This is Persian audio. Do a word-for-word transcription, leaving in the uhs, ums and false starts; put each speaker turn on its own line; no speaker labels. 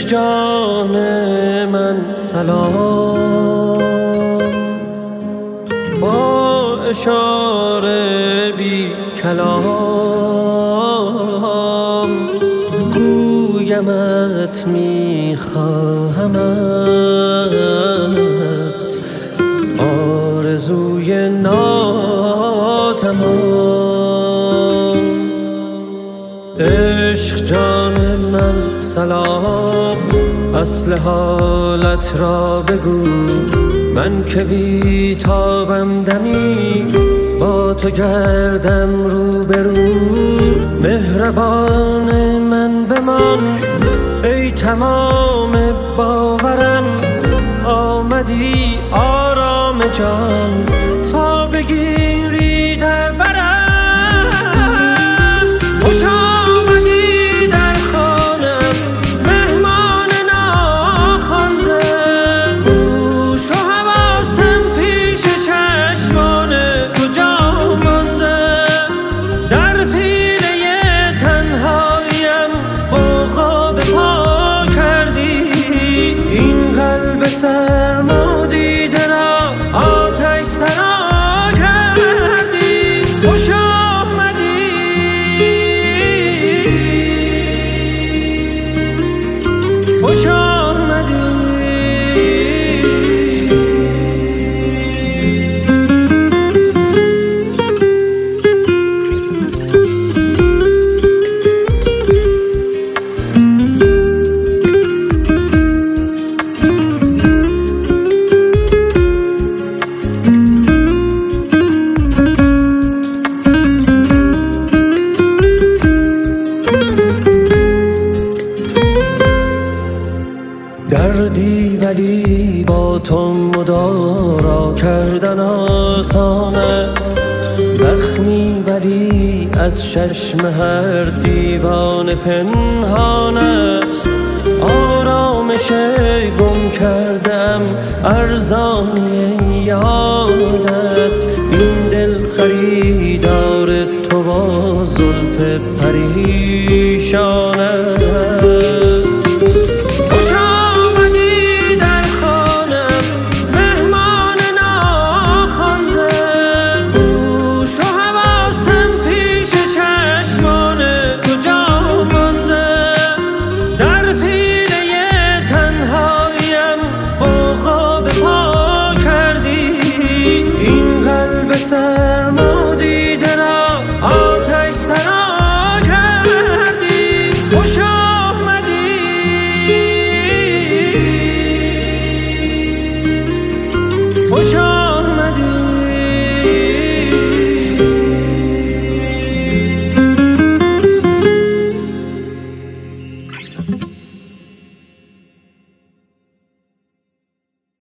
جان من سلام، با اشاره بی کلام گویمت میخواهمت، آرزوی ناتمام. عشق جان من سلام، اصل حالت را بگو، من که بی تابم دمی با تو گردم رو برو. مهربان من بمان ای تمام باورم، آمدی آرام جان تا بگیری در برم. خوش آمدی در خانم مهمان ناخوانده، گوش و حواسم پیش چشمان کجا مانده. در پیله تنهاییم غوغا به پا کردی، این قلب سرما دیده را آتش سرا کردی. خوش آمدی، خوش آمدی. دردی ولی با تو مدارا کردن آسان است، زخمی ولی از چشم هر دیوان پنهان است. آرامش گم کردم ارزان یادت، این دل خریدار تو با زلف پریشان است. سرما